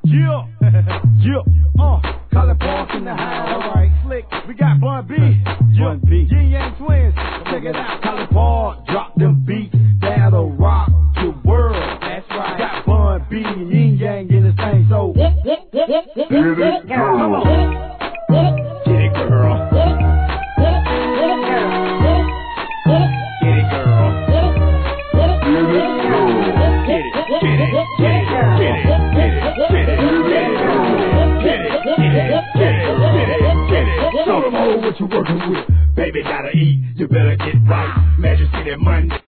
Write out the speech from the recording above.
Yeah, Color Park in the house. Alright, slick. We got Bun B. Bun B. Yin Yang Twins. Check it out. Color Park. Drop them beats that'll rock your world. That's right. Got Bun B and Yin Yang in the thing. So get it, girl. Come on. Get it, girl. Get it, girl. Get it, girl. Show them all what you working with. Baby gotta eat, you better get right. Majesty that Monday.